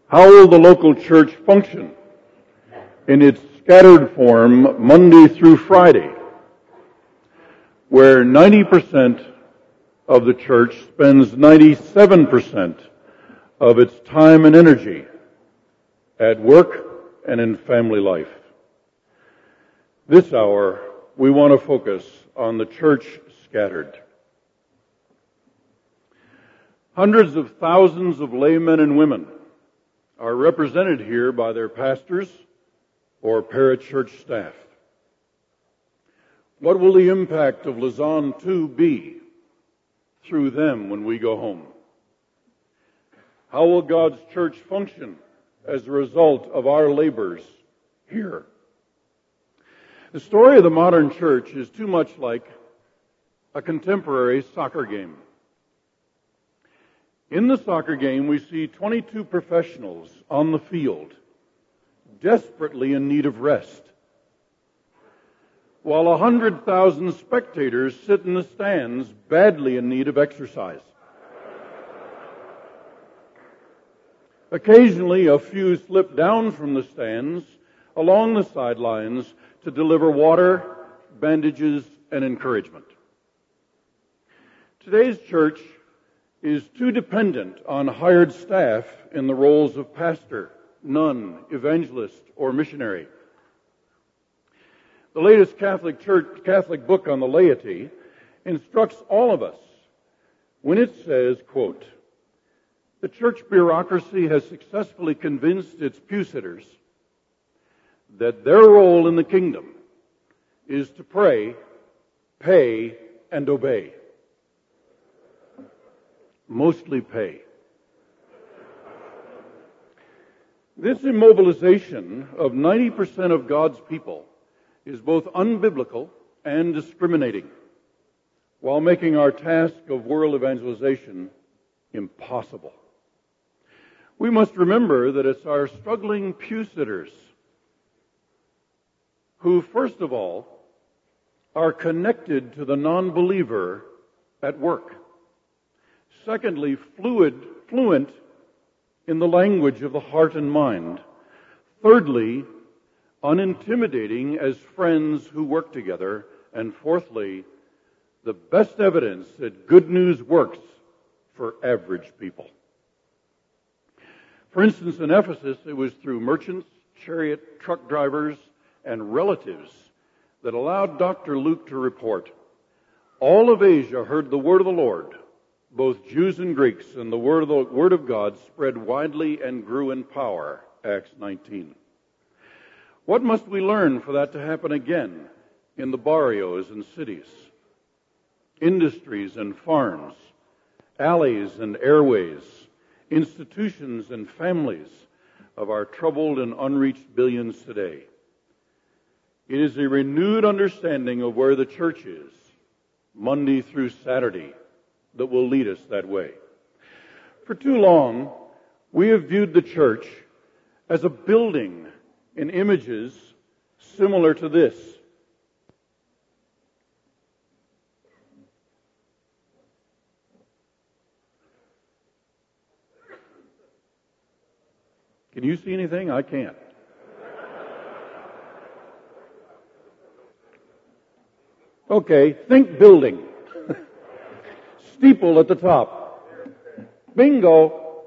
How will the local church function in its scattered form Monday through Friday, where 90% of the church spends 97% of its time and energy at work and in family life? This hour, we want to focus on the church scattered. Hundreds of thousands of laymen and women are represented here by their pastors or parachurch staff. What will the impact of Lausanne II be through them when we go home? How will God's church function as a result of our labors here? The story of the modern church is too much like a contemporary soccer game. In the soccer game, we see 22 professionals on the field, desperately in need of rest, while 100,000 spectators sit in the stands, badly in need of exercise. Occasionally, a few slip down from the stands along the sidelines to deliver water, bandages, and encouragement. Today's church is too dependent on hired staff in the roles of pastor, nun, evangelist, or missionary. The latest Catholic book on the laity instructs all of us when it says, quote, "The church bureaucracy has successfully convinced its pew-sitters that their role in the kingdom is to pray, pay, and obey." Mostly pay. This immobilization of 90% of God's people is both unbiblical and discriminating, while making our task of world evangelization impossible. We must remember that it's our struggling pew-sitters who, first of all, are connected to the non-believer at work. Secondly, fluent in the language of the heart and mind. Thirdly, unintimidating as friends who work together. And fourthly, the best evidence that good news works for average people. For instance, in Ephesus, it was through merchants, chariot, truck drivers, and relatives that allowed Dr. Luke to report, "All of Asia heard the word of the Lord, both Jews and Greeks, and the word of God spread widely and grew in power," Acts 19. What must we learn for that to happen again in the barrios and cities, industries and farms, alleys and airways, institutions and families of our troubled and unreached billions today? It is a renewed understanding of where the church is, Monday through Saturday, that will lead us that way. For too long, we have viewed the church as a building in images similar to this. Can you see anything? I can't. Okay, think building. Steeple at the top. Bingo!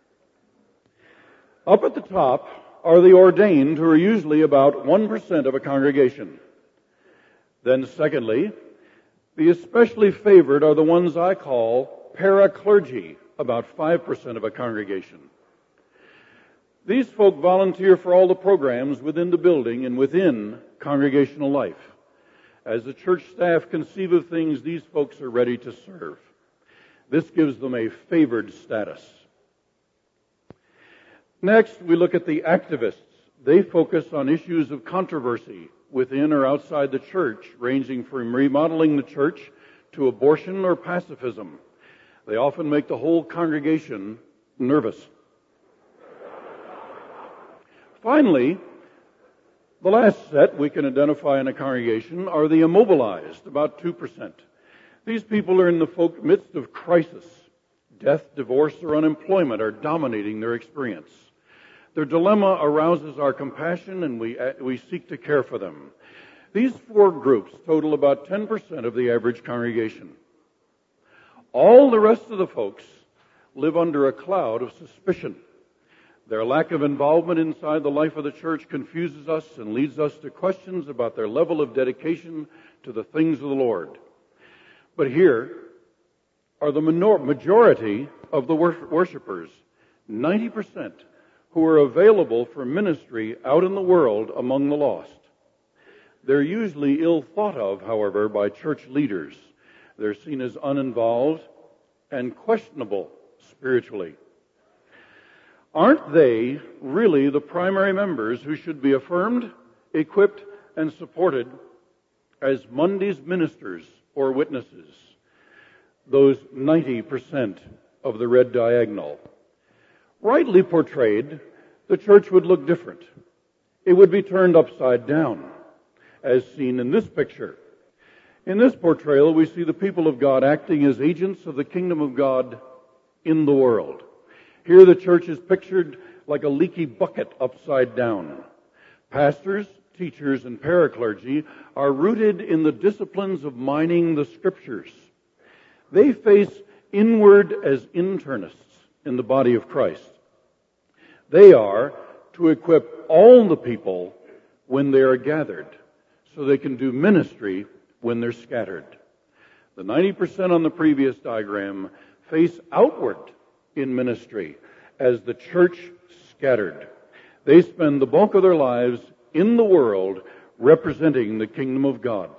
Up at the top are the ordained, who are usually about 1% of a congregation. Then secondly, the especially favored are the ones I call para-clergy, about 5% of a congregation. These folk volunteer for all the programs within the building and within congregational life. As the church staff conceive of things, these folks are ready to serve. This gives them a favored status. Next, we look at the activists. They focus on issues of controversy within or outside the church, ranging from remodeling the church to abortion or pacifism. They often make the whole congregation nervous. Finally, the last set we can identify in a congregation are the immobilized, about 2%. These people are in the midst of crisis. Death, divorce, or unemployment are dominating their experience. Their dilemma arouses our compassion, and we seek to care for them. These four groups total about 10% of the average congregation. All the rest of the folks live under a cloud of suspicion. Their lack of involvement inside the life of the church confuses us and leads us to questions about their level of dedication to the things of the Lord. But here are the majority of the worshipers, 90%, who are available for ministry out in the world among the lost. They're usually ill thought of, however, by church leaders. They're seen as uninvolved and questionable spiritually. Aren't they really the primary members who should be affirmed, equipped, and supported as Monday's ministers or witnesses? Those 90% of the red diagonal. Rightly portrayed, the church would look different. It would be turned upside down, as seen in this picture. In this portrayal, we see the people of God acting as agents of the kingdom of God in the world. Here the church is pictured like a leaky bucket upside down. Pastors, teachers, and paraclergy are rooted in the disciplines of mining the Scriptures. They face inward as internists in the body of Christ. They are to equip all the people when they are gathered, so they can do ministry when they're scattered. The 90% on the previous diagram face outward in ministry as the church scattered. They spend the bulk of their lives in the world representing the kingdom of God.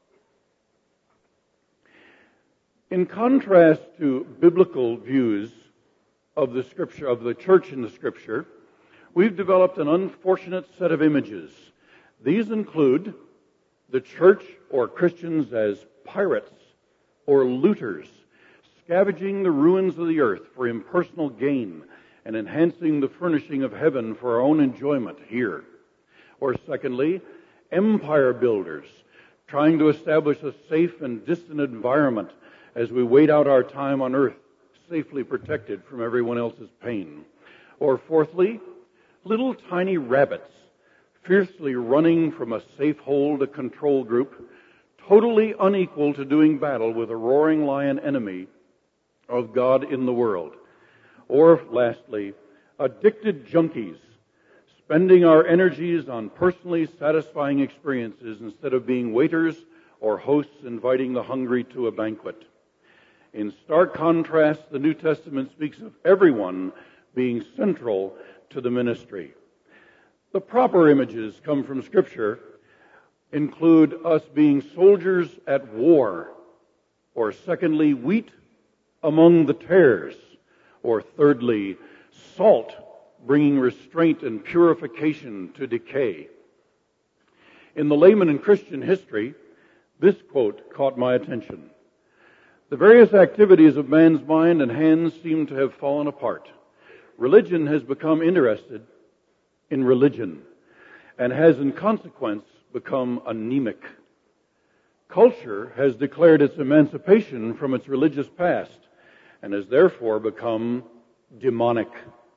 In contrast to biblical views of the Scripture, of the church in the Scripture, we've developed an unfortunate set of images. These include the church or Christians as pirates or looters, scavenging the ruins of the earth for impersonal gain and enhancing the furnishing of heaven for our own enjoyment here. Or secondly, empire builders, trying to establish a safe and distant environment as we wait out our time on earth, safely protected from everyone else's pain. Or fourthly, little tiny rabbits, fiercely running from a safe hold, a control group, totally unequal to doing battle with a roaring lion enemy of God in the world. Or lastly, addicted junkies, spending our energies on personally satisfying experiences instead of being waiters or hosts inviting the hungry to a banquet. In stark contrast, the New Testament speaks of everyone being central to the ministry. The proper images come from Scripture include us being soldiers at war, or secondly, wheat among the tares, or thirdly, salt bringing restraint and purification to decay. In the layman and Christian history, this quote caught my attention. The various activities of man's mind and hands seem to have fallen apart. Religion has become interested in religion and has in consequence become anemic. Culture has declared its emancipation from its religious past and has therefore become demonic.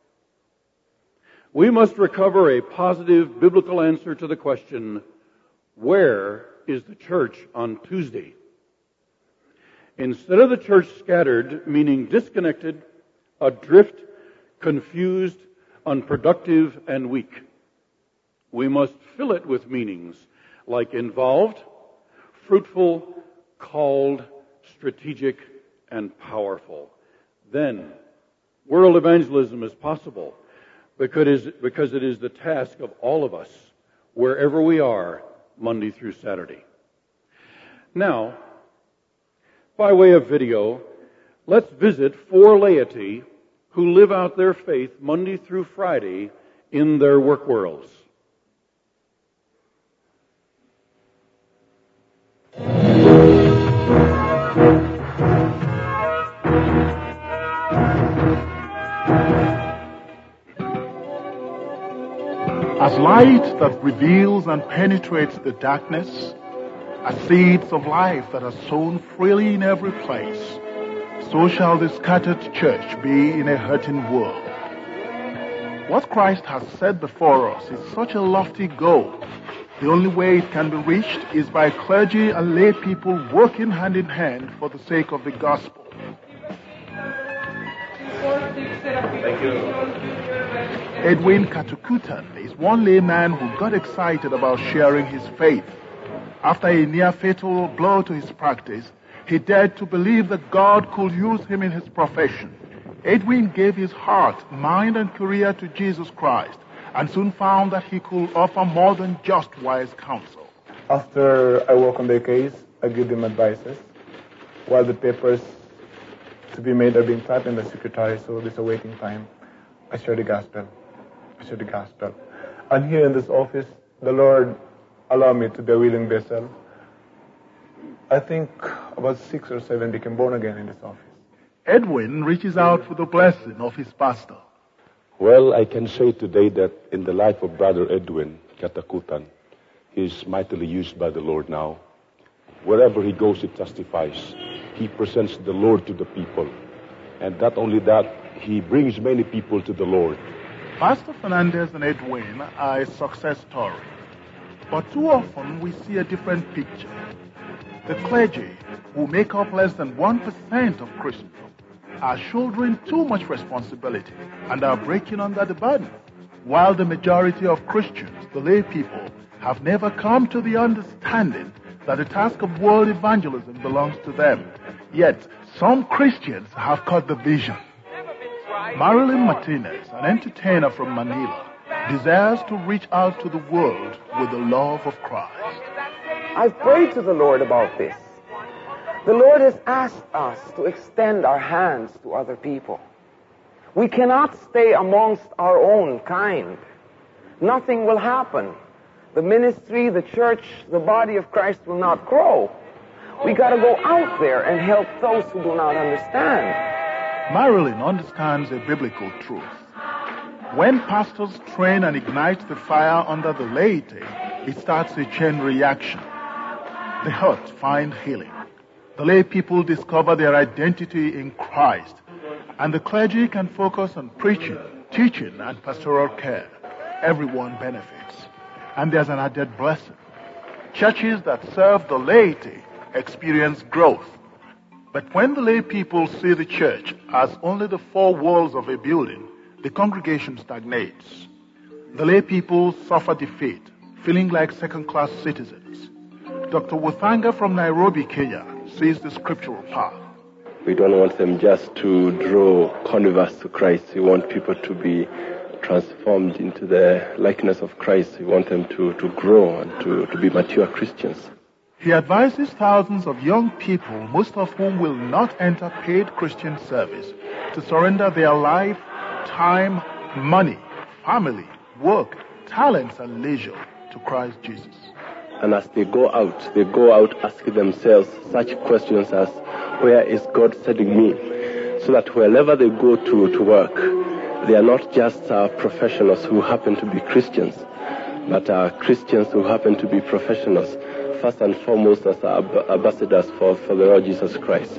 We must recover a positive biblical answer to the question, where is the church on Tuesday? Instead of the church scattered, meaning disconnected, adrift, confused, unproductive, and weak, we must fill it with meanings like involved, fruitful, called, strategic, and powerful. Then, world evangelism is possible because it is the task of all of us, wherever we are, Monday through Saturday. Now, by way of video, let's visit four laity who live out their faith Monday through Friday in their work worlds. As light that reveals and penetrates the darkness, as seeds of life that are sown freely in every place, so shall the scattered church be in a hurting world. What Christ has set before us is such a lofty goal. The only way it can be reached is by clergy and lay people working hand in hand for the sake of the gospel. Thank you. Edwin Katakutan is one layman who got excited about sharing his faith. After a near-fatal blow to his practice, he dared to believe that God could use him in his profession. Edwin gave his heart, mind, and career to Jesus Christ, and soon found that he could offer more than just wise counsel. After I work on their case, I give them advices, while the papers to be made are being typed in the secretary, so there's a waiting time. I share the gospel. And here in this office, the Lord allowed me to be a willing vessel. I think about 6 or 7 became born again in this office. Edwin reaches out for the blessing of his pastor. Well, I can say today that in the life of Brother Edwin Katakutan, he is mightily used by the Lord now. Wherever he goes, he testifies. He presents the Lord to the people. And not only that, he brings many people to the Lord. Pastor Fernandez and Edwin are a success story. But too often we see a different picture. The clergy, who make up less than 1% of Christendom, are shouldering too much responsibility and are breaking under the burden, while the majority of Christians, the lay people, have never come to the understanding that the task of world evangelism belongs to them. Yet, some Christians have caught the vision. Marilyn Martinez, an entertainer from Manila, desires to reach out to the world with the love of Christ. I've prayed to the Lord about this. The Lord has asked us to extend our hands to other people. We cannot stay amongst our own kind. Nothing will happen. The ministry, the church, the body of Christ will not grow. We got to go out there and help those who do not understand. Marilyn understands a biblical truth. When pastors train and ignite the fire under the laity, it starts a chain reaction. The hurt find healing. The lay people discover their identity in Christ, and the clergy can focus on preaching, teaching, and pastoral care. Everyone benefits, and there's an added blessing. Churches that serve the laity experience growth. But when the lay people see the church as only the four walls of a building, the congregation stagnates. The lay people suffer defeat, feeling like second-class citizens. Dr. Wuthanga from Nairobi, Kenya, sees the scriptural path. We don't want them just to draw converts to Christ. We want people to be transformed into the likeness of Christ. We want them to grow and to be mature Christians. He advises thousands of young people, most of whom will not enter paid Christian service, to surrender their life, time, money, family, work, talents, and leisure to Christ Jesus. And as they go out asking themselves such questions as, where is God sending me? So that wherever they go to work, they are not just professionals who happen to be Christians, but Christians who happen to be professionals, first and foremost as ambassadors for the Lord Jesus Christ.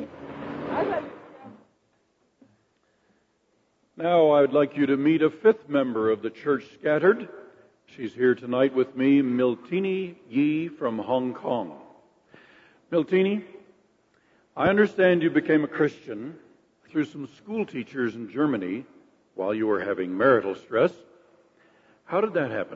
Now I would like you to meet a fifth member of the Church Scattered. She's here tonight with me, Miltini Yi from Hong Kong. Miltini, I understand you became a Christian through some school teachers in Germany while you were having marital stress. How did that happen?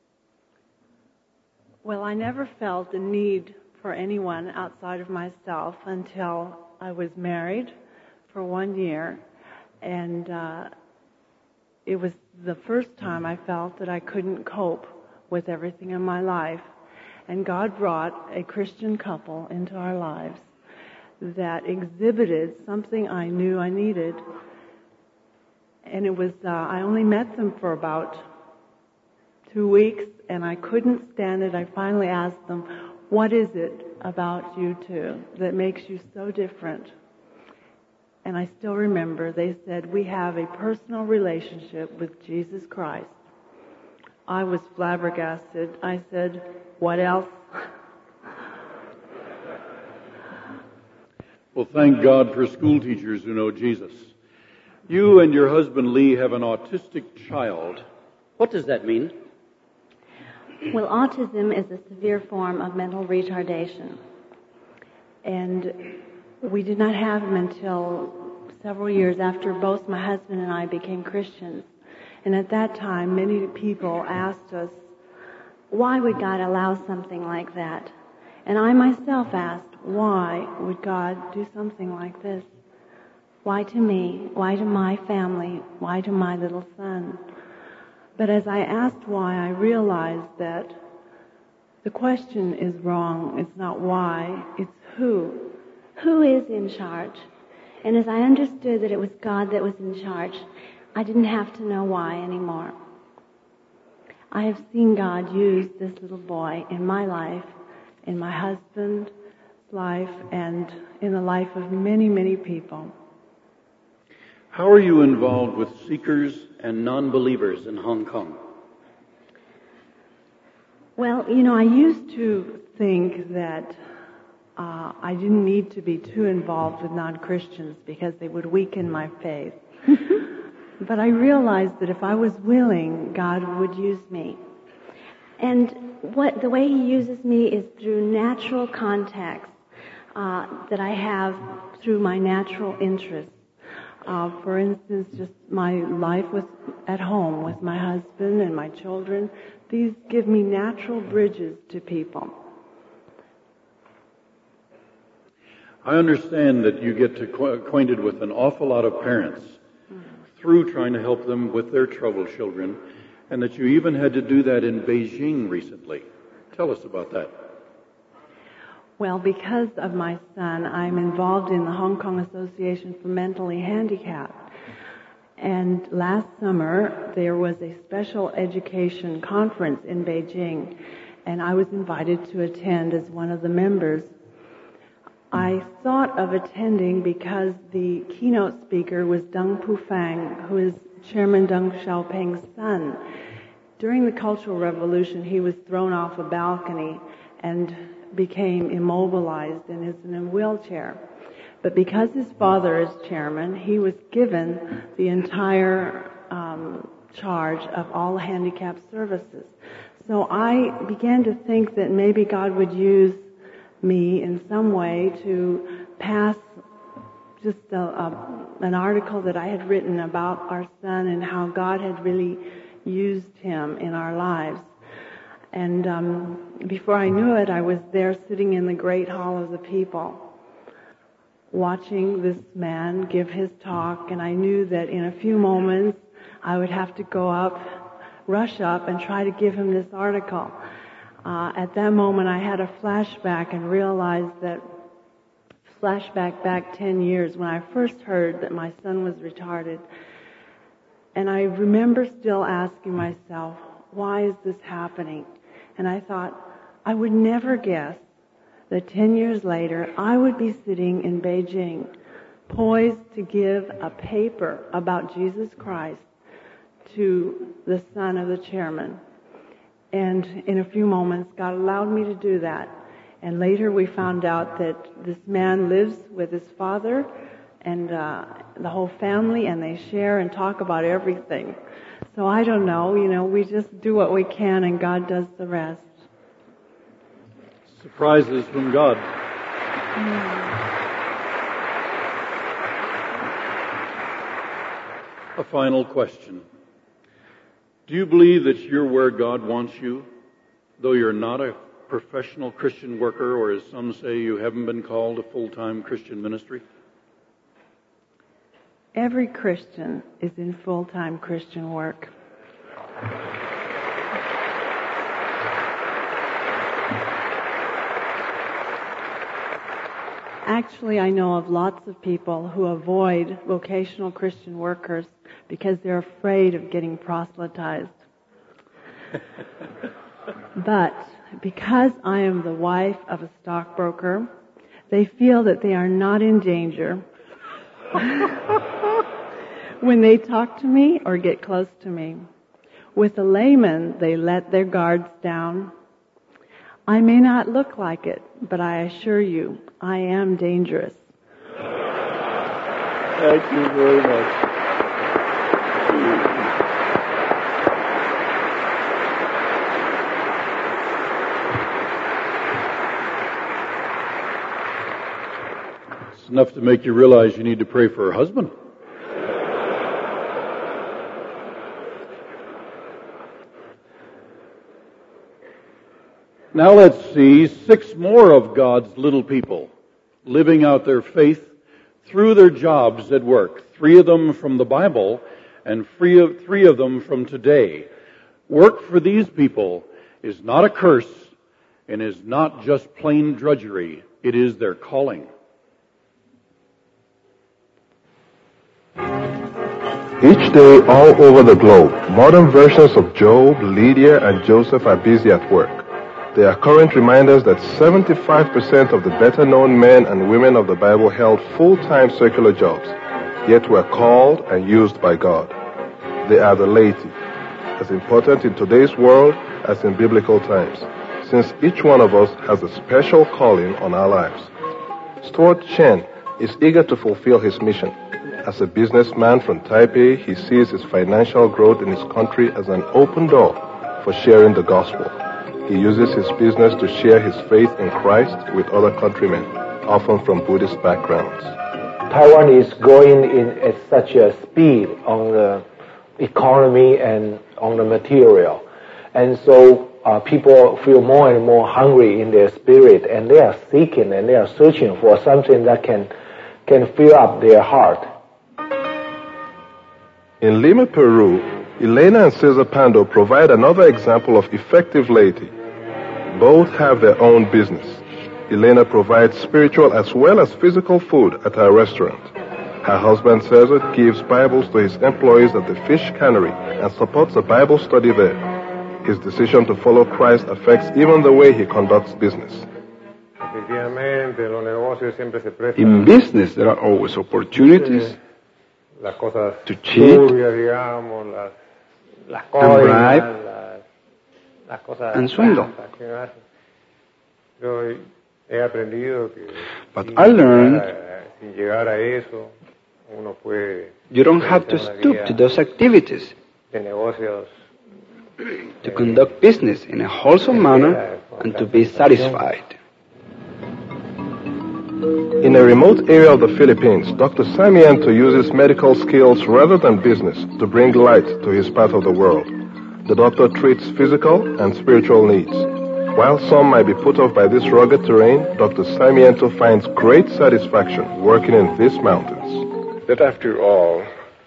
Well, I never felt the need for anyone outside of myself until I was married for 1 year, and it was the first time I felt that I couldn't cope with everything in my life. And God brought a Christian couple into our lives that exhibited something I knew I needed. And it was, I only met them for about 2 weeks, and I couldn't stand it. I finally asked them, what is it about you two that makes you so different? And I still remember they said, we have a personal relationship with Jesus Christ. I was flabbergasted. I said, what else? Well, thank God for school teachers who know Jesus. You and your husband Lee have an autistic child. What does that mean? Well, autism is a severe form of mental retardation. And we did not have him until several years after both my husband and I became Christians. And at that time, many people asked us, why would God allow something like that? And I myself asked, why would God do something like this? Why to me? Why to my family? Why to my little son? But as I asked why, I realized that the question is wrong. It's not why, it's who. Who is in charge? And as I understood that it was God that was in charge, I didn't have to know why anymore. I have seen God use this little boy in my life, in my husband's life, and in the life of many, many people. How are you involved with seekers and non-believers in Hong Kong? Well, I used to think that I didn't need to be too involved with non-Christians because they would weaken my faith. But I realized that if I was willing, God would use me. And the way He uses me is through natural contacts that I have through my natural interests. For instance, just my life at home with my husband and my children. These give me natural bridges to people. I understand that you get acquainted with an awful lot of parents through trying to help them with their troubled children, and that you even had to do that in Beijing recently. Tell us about that. Well, because of my son, I'm involved in the Hong Kong Association for Mentally Handicapped. And last summer, there was a special education conference in Beijing, and I was invited to attend as one of the members. I thought of attending because the keynote speaker was Deng Pufang, who is Chairman Deng Xiaoping's son. During the Cultural Revolution, he was thrown off a balcony and became immobilized and is in a wheelchair. But because his father is chairman, he was given the entire charge of all handicap services. So I began to think that maybe God would use me in some way to pass just an article that I had written about our son and how God had really used him in our lives. And before I knew it, I was there sitting in the Great Hall of the People, watching this man give his talk, and I knew that in a few moments I would have to rush up and try to give him this article. At that moment I had a flashback and realized that back 10 years when I first heard that my son was retarded. And I remember still asking myself, why is this happening? And I thought, I would never guess that 10 years later I would be sitting in Beijing, poised to give a paper about Jesus Christ to the son of the chairman. And in a few moments, God allowed me to do that. And later we found out that this man lives with his father and the whole family, and they share and talk about everything. So I don't know, we just do what we can and God does the rest. Surprises from God. A final question. Do you believe that you're where God wants you, though you're not a professional Christian worker, or as some say, you haven't been called to full-time Christian ministry? Every Christian is in full-time Christian work. Actually, I know of lots of people who avoid vocational Christian workers because they're afraid of getting proselytized. But because I am the wife of a stockbroker, they feel that they are not in danger when they talk to me or get close to me. With a layman, they let their guards down. I may not look like it, but I assure you, I am dangerous. Thank you very much. enough to make you realize you need to pray for her husband. Now let's see 6 more of God's little people living out their faith through their jobs at work. 3 of them from the Bible and 3 of them from today. Work for these people is not a curse and is not just plain drudgery. It is their calling. Each day all over the globe, modern versions of Job, Lydia, and Joseph are busy at work. They are current reminders that 75% of the better-known men and women of the Bible held full-time secular jobs, yet were called and used by God. They are the laity, as important in today's world as in biblical times, since each one of us has a special calling on our lives. Stuart Chen is eager to fulfill his mission. As a businessman from Taipei, he sees his financial growth in his country as an open door for sharing the gospel. He uses his business to share his faith in Christ with other countrymen, often from Buddhist backgrounds. Taiwan is growing at such a speed on the economy and on the material. And so people feel more and more hungry in their spirit, and they are seeking and they are searching for something that can fill up their heart. In Lima, Peru, Elena and Cesar Pando provide another example of effective laity. Both have their own business. Elena provides spiritual as well as physical food at her restaurant. Her husband Cesar gives Bibles to his employees at the fish cannery and supports a Bible study there. His decision to follow Christ affects even the way he conducts business. In business, there are always opportunities to cheat and bribe and swindle. But I learned you don't have to stoop to those activities to conduct business in a wholesome manner and to be satisfied. In a remote area of the Philippines, Dr. Sarmiento uses medical skills rather than business to bring light to his part of the world. The doctor treats physical and spiritual needs. While some might be put off by this rugged terrain, Dr. Sarmiento finds great satisfaction working in these mountains. That after all,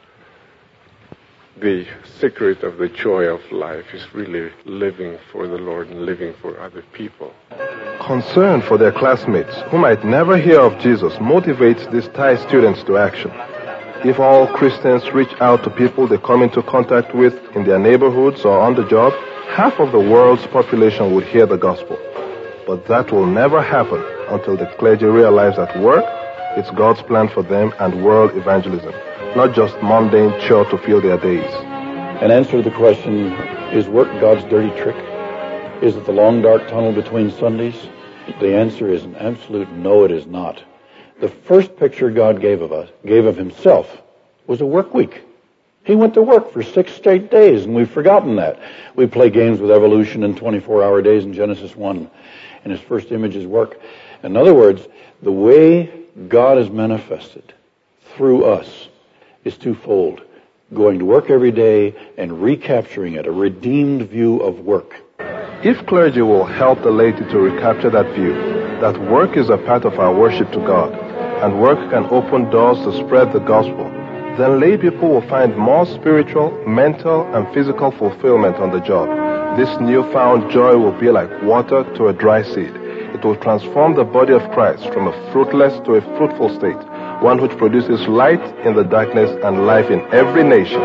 the secret of the joy of life is really living for the Lord and living for other people. Concern for their classmates who might never hear of Jesus motivates these Thai students to action. If all Christians reach out to people they come into contact with in their neighborhoods or on the job, half of the world's population would hear the gospel. But that will never happen until the clergy realize that work is God's plan for them and world evangelism, not just mundane chore to fill their days. And answer the question, is work God's dirty trick? Is it the long dark tunnel between Sundays? The answer is an absolute no, it is not. The first picture God gave of himself was a work week. He went to work for 6 straight days, and we've forgotten that. We play games with evolution and 24-hour days in Genesis 1, and his first image is work. In other words, the way God is manifested through us is twofold. Going to work every day and recapturing it, a redeemed view of work. If clergy will help the laity to recapture that view, that work is a part of our worship to God, and work can open doors to spread the gospel, then lay people will find more spiritual, mental, and physical fulfillment on the job. This newfound joy will be like water to a dry seed. It will transform the body of Christ from a fruitless to a fruitful state, one which produces light in the darkness and life in every nation.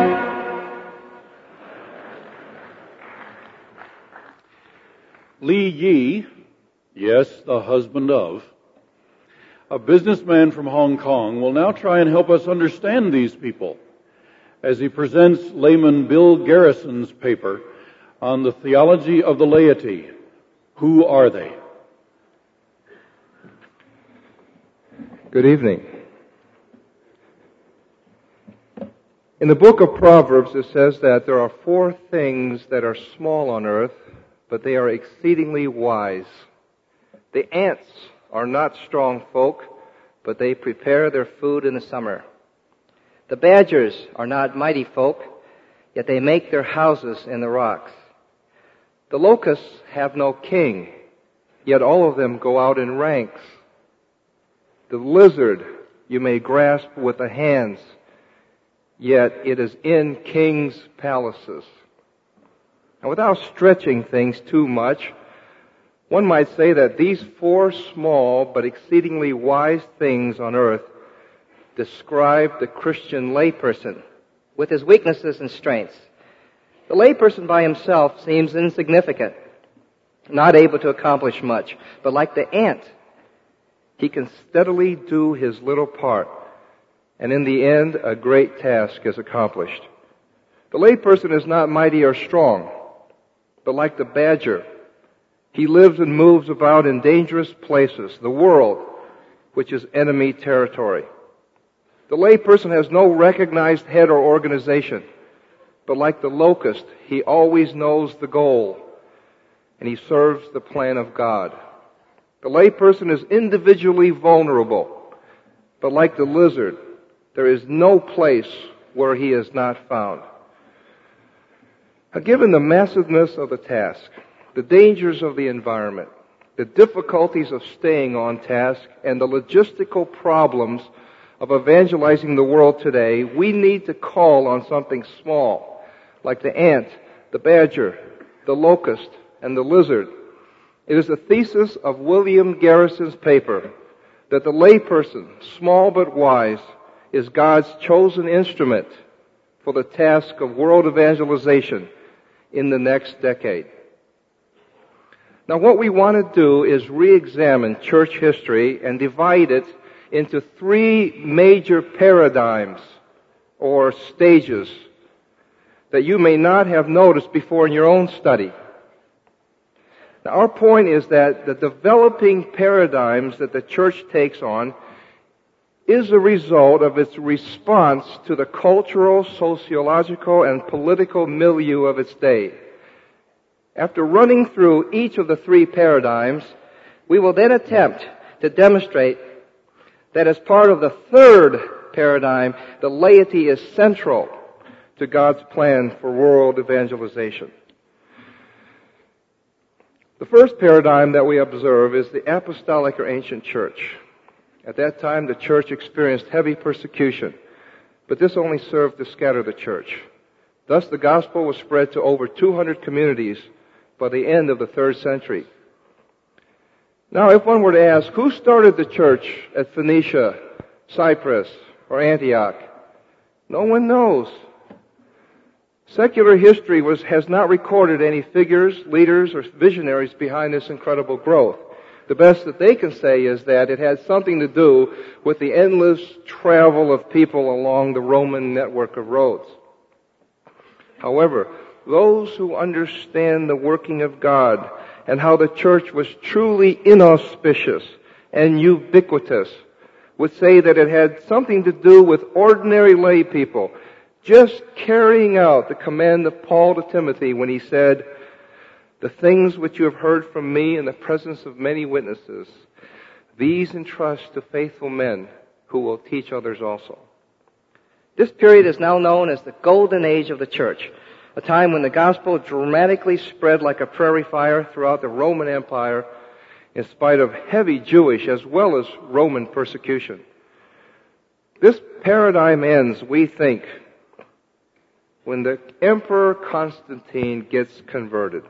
Li Yi, yes, the husband of, a businessman from Hong Kong, will now try and help us understand these people as he presents layman Bill Garrison's paper on the theology of the laity. Who are they? Good evening. In the book of Proverbs, it says that there are 4 things that are small on earth, but they are exceedingly wise. The ants are not strong folk, but they prepare their food in the summer. The badgers are not mighty folk, yet they make their houses in the rocks. The locusts have no king, yet all of them go out in ranks. The lizard you may grasp with the hands, yet it is in kings' palaces. Now, without stretching things too much, one might say that these four small but exceedingly wise things on earth describe the Christian layperson with his weaknesses and strengths. The layperson by himself seems insignificant, not able to accomplish much, but like the ant, he can steadily do his little part, and in the end, a great task is accomplished. The layperson is not mighty or strong, but like the badger, he lives and moves about in dangerous places, the world, which is enemy territory. The layperson has no recognized head or organization, but like the locust, he always knows the goal, and he serves the plan of God. The layperson is individually vulnerable, but like the lizard, there is no place where he is not found. Now, given the massiveness of the task, the dangers of the environment, the difficulties of staying on task, and the logistical problems of evangelizing the world today, we need to call on something small, like the ant, the badger, the locust, and the lizard. It is the thesis of William Garrison's paper that the layperson, small but wise, is God's chosen instrument for the task of world evangelization in the next decade. Now, what we want to do is re-examine church history and divide it into three major paradigms or stages that you may not have noticed before in your own study. Now, our point is that the developing paradigms that the church takes on is a result of its response to the cultural, sociological, and political milieu of its day. After running through each of the three paradigms, we will then attempt to demonstrate that as part of the third paradigm, the laity is central to God's plan for world evangelization. The first paradigm that we observe is the apostolic or ancient church. At that time, the church experienced heavy persecution, but this only served to scatter the church. Thus, the gospel was spread to over 200 communities by the end of the 3rd century. Now, if one were to ask, who started the church at Phoenicia, Cyprus, or Antioch? No one knows. Secular history has not recorded any figures, leaders, or visionaries behind this incredible growth. The best that they can say is that it had something to do with the endless travel of people along the Roman network of roads. However, those who understand the working of God and how the church was truly inauspicious and ubiquitous would say that it had something to do with ordinary lay people just carrying out the command of Paul to Timothy when he said, "The things which you have heard from me in the presence of many witnesses, these entrust to faithful men who will teach others also." This period is now known as the Golden Age of the Church, a time when the gospel dramatically spread like a prairie fire throughout the Roman Empire in spite of heavy Jewish as well as Roman persecution. This paradigm ends, we think, when the Emperor Constantine gets converted.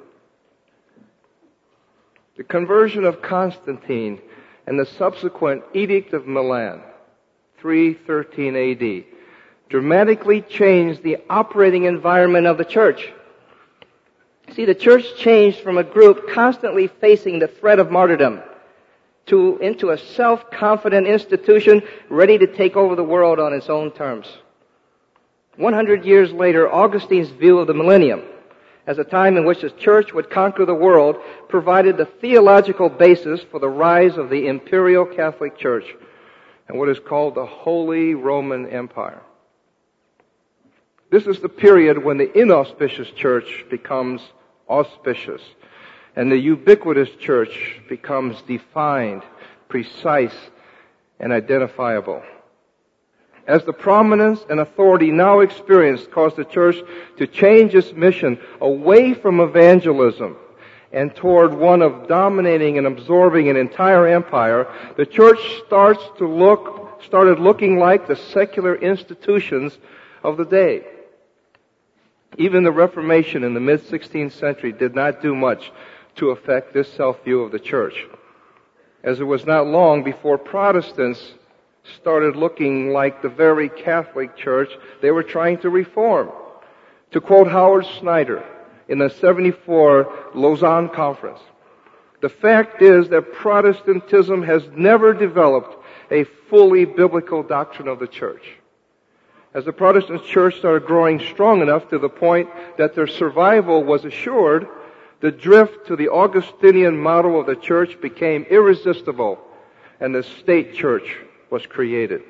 The conversion of Constantine and the subsequent Edict of Milan, 313 AD, dramatically changed the operating environment of the church. See, the church changed from a group constantly facing the threat of martyrdom into a self-confident institution ready to take over the world on its own terms. 100 years later, Augustine's view of the millennium as a time in which the church would conquer the world provided the theological basis for the rise of the imperial Catholic Church and what is called the Holy Roman Empire. This is the period when the inauspicious church becomes auspicious and the ubiquitous church becomes defined, precise, and identifiable. As the prominence and authority now experienced caused the church to change its mission away from evangelism and toward one of dominating and absorbing an entire empire, the church started looking like the secular institutions of the day. Even the Reformation in the mid-16th century did not do much to affect this self-view of the church, as it was not long before Protestants started looking like the very Catholic Church they were trying to reform. To quote Howard Snyder in the 74 Lausanne Conference, the fact is that Protestantism has never developed a fully biblical doctrine of the church. As the Protestant church started growing strong enough to the point that their survival was assured, the drift to the Augustinian model of the church became irresistible, and the state church was created.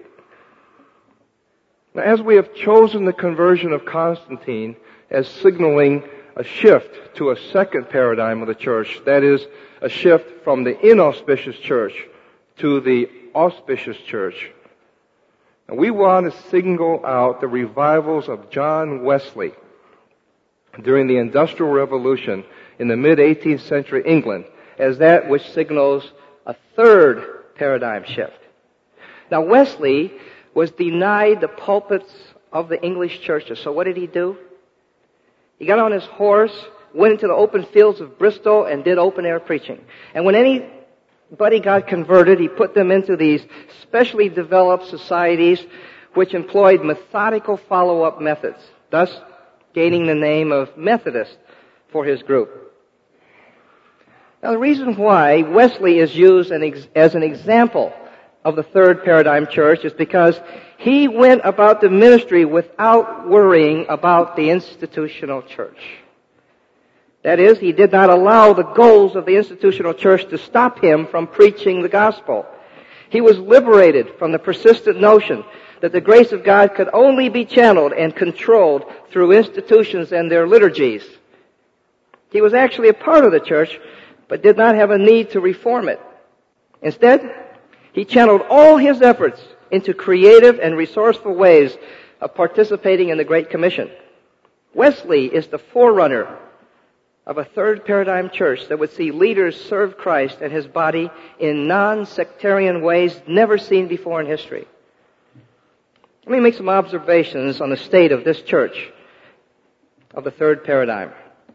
Now, as we have chosen the conversion of Constantine as signaling a shift to a second paradigm of the church, that is, a shift from the inauspicious church to the auspicious church, and we want to single out the revivals of John Wesley during the Industrial Revolution in the mid-18th century England as that which signals a third paradigm shift. Now, Wesley was denied the pulpits of the English churches. So what did he do? He got on his horse, went into the open fields of Bristol, and did open-air preaching. And when anybody got converted, he put them into these specially developed societies which employed methodical follow-up methods, thus gaining the name of Methodist for his group. Now, the reason why Wesley is used as an example of the third paradigm church is because he went about the ministry without worrying about the institutional church. That is, he did not allow the goals of the institutional church to stop him from preaching the gospel. He was liberated from the persistent notion that the grace of God could only be channeled and controlled through institutions and their liturgies. He was actually a part of the church, but did not have a need to reform it. Instead, he channeled all his efforts into creative and resourceful ways of participating in the Great Commission. Wesley is the forerunner of a third paradigm church that would see leaders serve Christ and His body in non-sectarian ways never seen before in history. Let me make some observations on the state of this church of the third paradigm.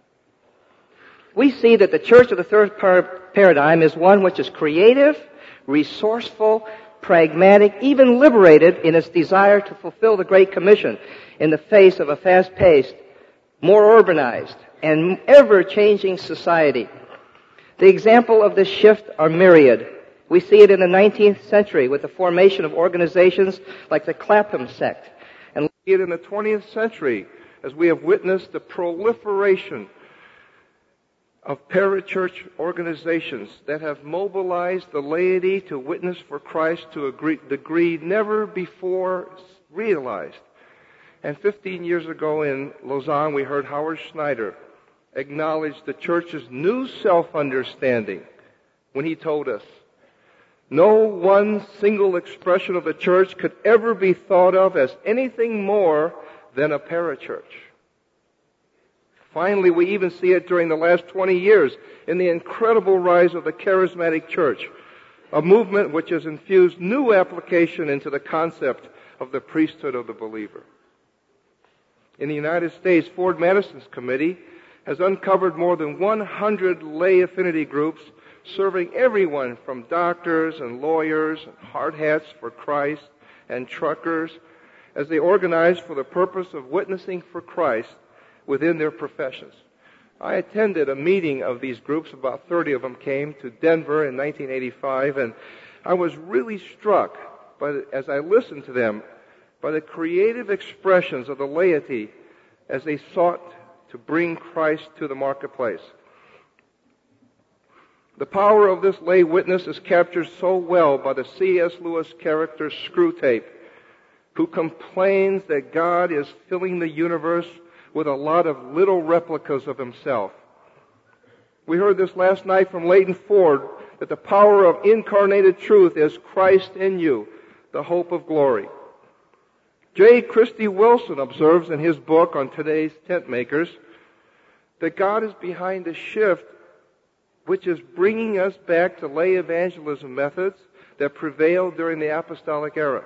We see that the church of the third paradigm is one which is creative, resourceful, pragmatic, even liberated in its desire to fulfill the Great Commission in the face of a fast-paced, more urbanized, and ever-changing society. The example of this shift are myriad. We see it in the 19th century with the formation of organizations like the Clapham sect. And we see it in the 20th century as we have witnessed the proliferation of parachurch organizations that have mobilized the laity to witness for Christ to a degree never before realized. And 15 years ago in Lausanne, we heard Howard Snyder acknowledge the church's new self-understanding when he told us, no one single expression of the church could ever be thought of as anything more than a parachurch. Finally, we even see it during the last 20 years in the incredible rise of the charismatic church, a movement which has infused new application into the concept of the priesthood of the believer. In the United States, Ford Madison's committee has uncovered more than 100 lay affinity groups serving everyone from doctors and lawyers and hard hats for Christ and truckers as they organize for the purpose of witnessing for Christ within their professions. I attended a meeting of these groups. About 30 of them came to Denver in 1985, and I was really struck as I listened to them by the creative expressions of the laity as they sought to bring Christ to the marketplace. The power of this lay witness is captured so well by the C.S. Lewis character Screwtape, who complains that God is filling the universe with a lot of little replicas of himself. We heard this last night from Leighton Ford, that the power of incarnated truth is Christ in you, the hope of glory. J. Christy Wilson observes in his book on today's tent makers that God is behind a shift which is bringing us back to lay evangelism methods that prevailed during the apostolic era.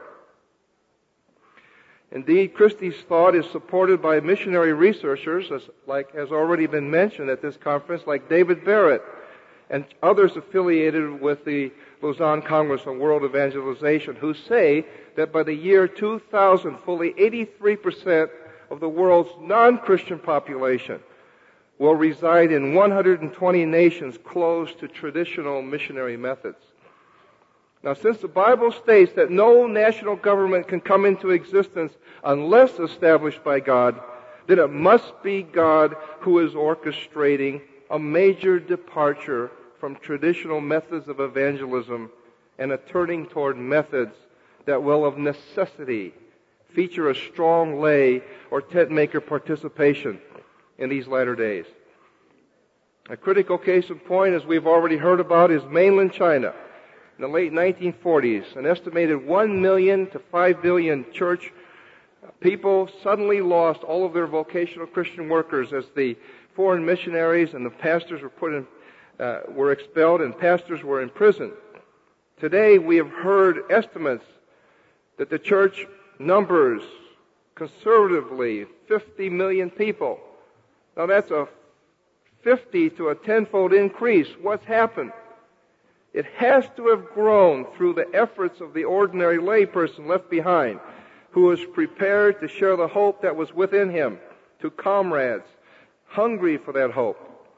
Indeed, Christie's thought is supported by missionary researchers, like has already been mentioned at this conference, like David Barrett and others affiliated with the Lausanne Congress on World Evangelization, who say that by the year 2000, fully 83% of the world's non-Christian population will reside in 120 nations closed to traditional missionary methods. Now, since the Bible states that no national government can come into existence unless established by God, then it must be God who is orchestrating a major departure from traditional methods of evangelism and a turning toward methods that will of necessity feature a strong lay or tent maker participation in these latter days. A critical case in point, as we've already heard about, is mainland China. In the late 1940s, an estimated 1 million to 5 billion church people suddenly lost all of their vocational Christian workers as the foreign missionaries and the pastors were expelled and pastors were imprisoned. Today we have heard estimates that the church numbers conservatively 50 million people. Now that's a 50 to a tenfold increase. What's happened? It has to have grown through the efforts of the ordinary layperson left behind, who was prepared to share the hope that was within him to comrades hungry for that hope.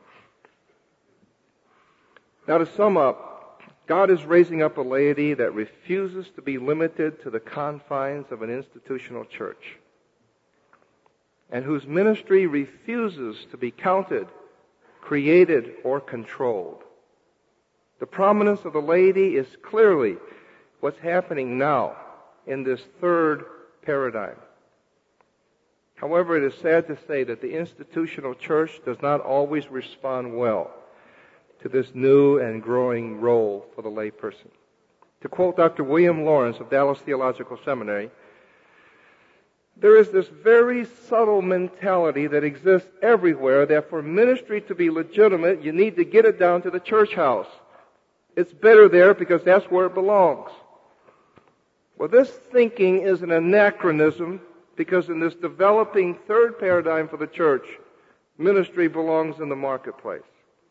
Now, to sum up, God is raising up a laity that refuses to be limited to the confines of an institutional church, and whose ministry refuses to be counted, created, or controlled. The prominence of the laity is clearly what's happening now in this third paradigm. However, it is sad to say that the institutional church does not always respond well to this new and growing role for the layperson. To quote Dr. William Lawrence of Dallas Theological Seminary, there is this very subtle mentality that exists everywhere that for ministry to be legitimate, you need to get it down to the church house. It's better there because that's where it belongs. Well, this thinking is an anachronism because in this developing third paradigm for the church, ministry belongs in the marketplace.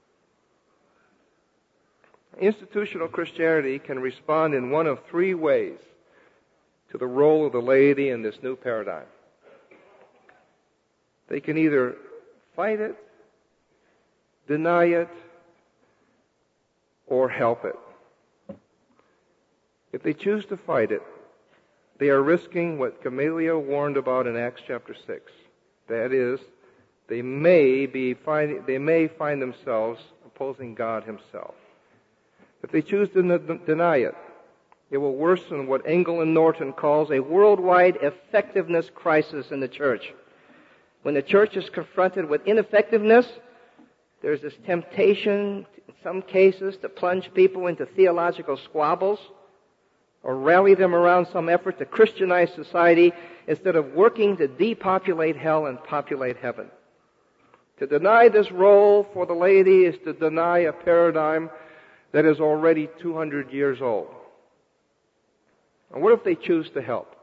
Institutional Christianity can respond in one of three ways to the role of the laity in this new paradigm. They can either fight it, deny it, or help it. If they choose to fight it, they are risking what Gamaliel warned about in Acts chapter 6. That is, they may find themselves opposing God himself. If they choose to deny it, it will worsen what Engel and Norton calls a worldwide effectiveness crisis in the church. When the church is confronted with ineffectiveness, there's this temptation, in some cases, to plunge people into theological squabbles or rally them around some effort to Christianize society instead of working to depopulate hell and populate heaven. To deny this role for the laity is to deny a paradigm that is already 200 years old. And what if they choose to help?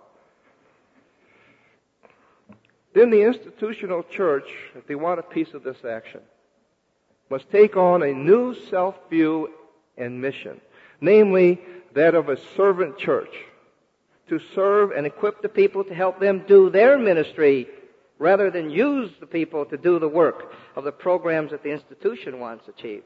Then the institutional church, if they want a piece of this action, must take on a new self-view and mission, namely that of a servant church, to serve and equip the people to help them do their ministry rather than use the people to do the work of the programs that the institution wants achieved.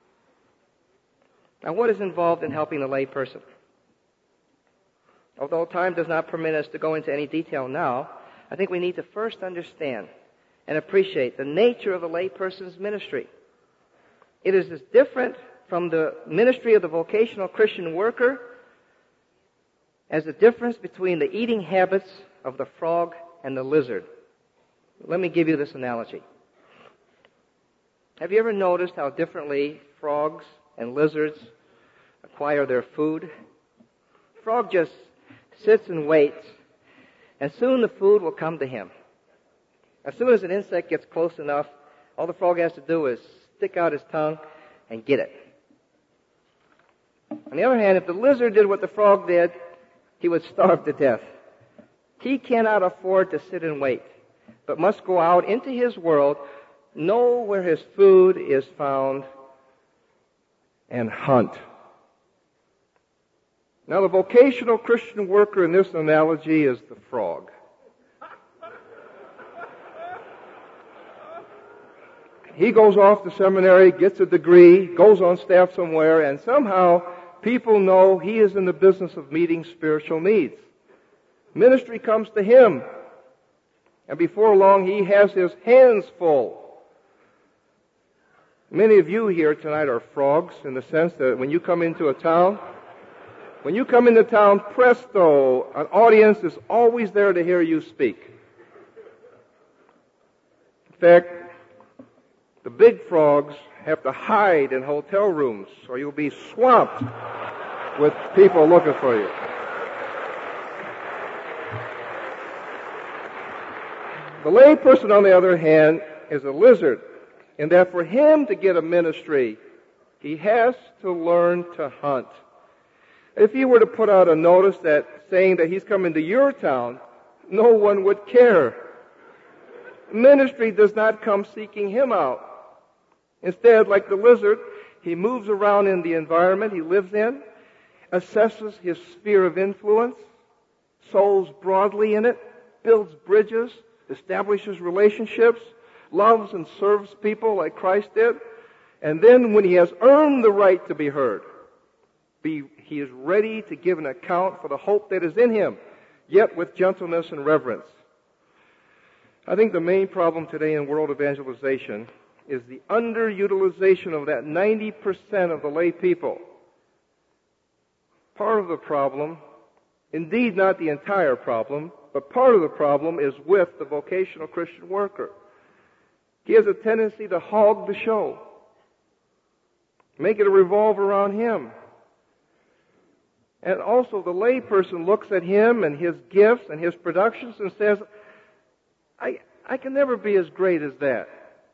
Now, what is involved in helping the lay person? Although time does not permit us to go into any detail now, I think we need to first understand and appreciate the nature of the lay person's ministry. It is as different from the ministry of the vocational Christian worker as the difference between the eating habits of the frog and the lizard. Let me give you this analogy. Have you ever noticed how differently frogs and lizards acquire their food? Frog just sits and waits, and soon the food will come to him. As soon as an insect gets close enough, all the frog has to do is stick out his tongue and get it. On the other hand, if the lizard did what the frog did, he would starve to death. He cannot afford to sit and wait, but must go out into his world, know where his food is found, and hunt. Now, the vocational Christian worker in this analogy is the frog. He goes off to seminary, gets a degree, goes on staff somewhere, and somehow people know he is in the business of meeting spiritual needs. Ministry comes to him, and before long he has his hands full. Many of you here tonight are frogs in the sense that when you come into town, presto, an audience is always there to hear you speak. In fact, the big frogs have to hide in hotel rooms, or you'll be swamped with people looking for you. The lay person, on the other hand, is a lizard, in that for him to get a ministry, he has to learn to hunt. If he were to put out a notice saying that he's coming to your town, no one would care. Ministry does not come seeking him out. Instead, like the lizard, he moves around in the environment he lives in, assesses his sphere of influence, sows broadly in it, builds bridges, establishes relationships, loves and serves people like Christ did, and then when he has earned the right to be heard, he is ready to give an account for the hope that is in him, yet with gentleness and reverence. I think the main problem today in world evangelization is the underutilization of that 90% of the lay people. Part of the problem, indeed not the entire problem, but part of the problem is with the vocational Christian worker. He has a tendency to hog the show, make it revolve around him. And also the lay person looks at him and his gifts and his productions and says, I can never be as great as that.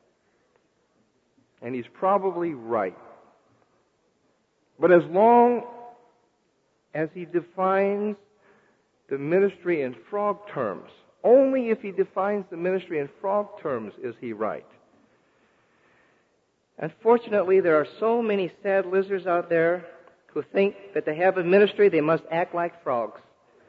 And he's probably right. But as long as he defines the ministry in frog terms, only if he defines the ministry in frog terms is he right. Unfortunately, there are so many sad lizards out there who think that to have a ministry, they must act like frogs.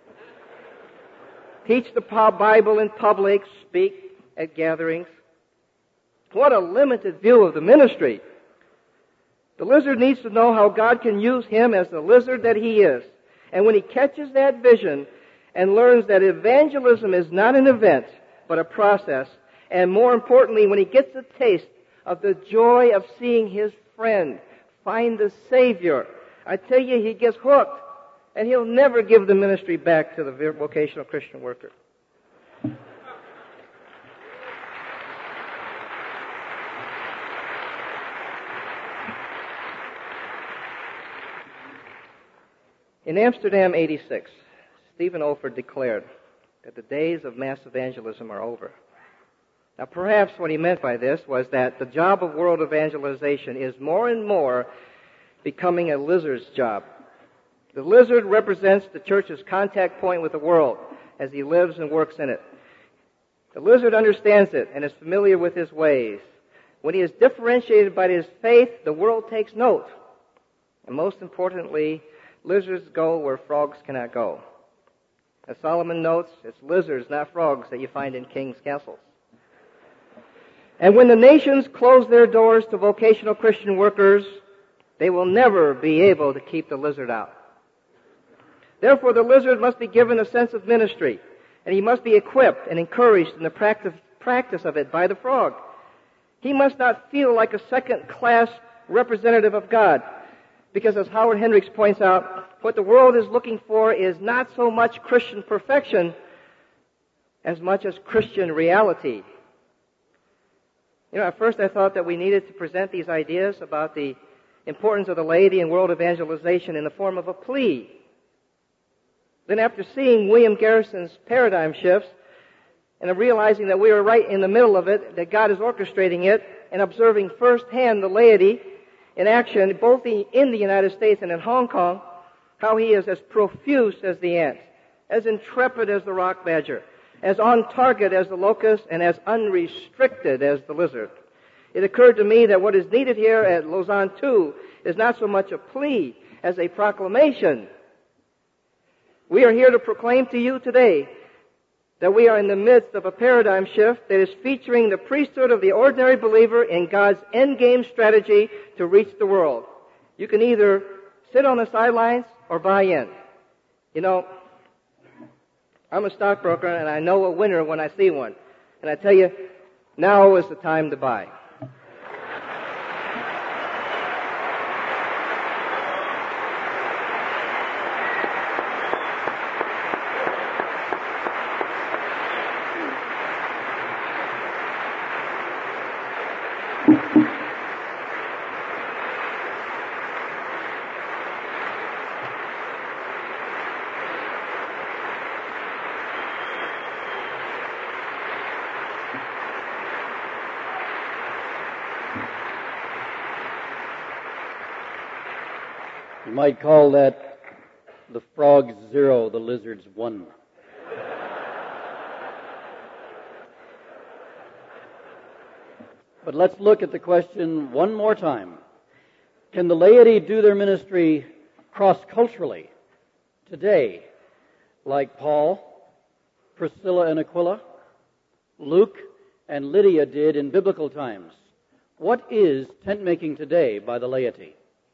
Teach the Bible in public, speak at gatherings. What a limited view of the ministry. The lizard needs to know how God can use him as the lizard that he is. And when he catches that vision and learns that evangelism is not an event, but a process, and more importantly, when he gets a taste of the joy of seeing his friend find the Savior, I tell you, he gets hooked, and he'll never give the ministry back to the vocational Christian worker. In Amsterdam 86, Stephen Olford declared that the days of mass evangelism are over. Now, perhaps what he meant by this was that the job of world evangelization is more and more becoming a lizard's job. The lizard represents the church's contact point with the world as he lives and works in it. The lizard understands it and is familiar with his ways. When he is differentiated by his faith, the world takes note. And most importantly, lizards go where frogs cannot go. As Solomon notes, it's lizards, not frogs, that you find in kings' castles. And when the nations close their doors to vocational Christian workers, they will never be able to keep the lizard out. Therefore, the lizard must be given a sense of ministry, and he must be equipped and encouraged in the practice of it by the frog. He must not feel like a second-class representative of God, because as Howard Hendricks points out, what the world is looking for is not so much Christian perfection as much as Christian reality. At first I thought that we needed to present these ideas about the importance of the laity in world evangelization in the form of a plea. Then after seeing William Garrison's paradigm shifts, and realizing that we are right in the middle of it, that God is orchestrating it, and observing firsthand the laity in action, both in the United States and in Hong Kong, how he is as profuse as the ant, as intrepid as the rock badger, as on target as the locust, and as unrestricted as the lizard. It occurred to me that what is needed here at Lausanne II is not so much a plea as a proclamation. We are here to proclaim to you today that we are in the midst of a paradigm shift that is featuring the priesthood of the ordinary believer in God's endgame strategy to reach the world. You can either sit on the sidelines or buy in. You know, I'm a stockbroker and I know a winner when I see one. And I tell you, now is the time to buy. You might call that the frog's 0, the lizard's 1. But let's look at the question one more time. Can the laity do their ministry cross-culturally today, like Paul, Priscilla and Aquila, Luke, and Lydia did in biblical times? What is tent making today by the laity?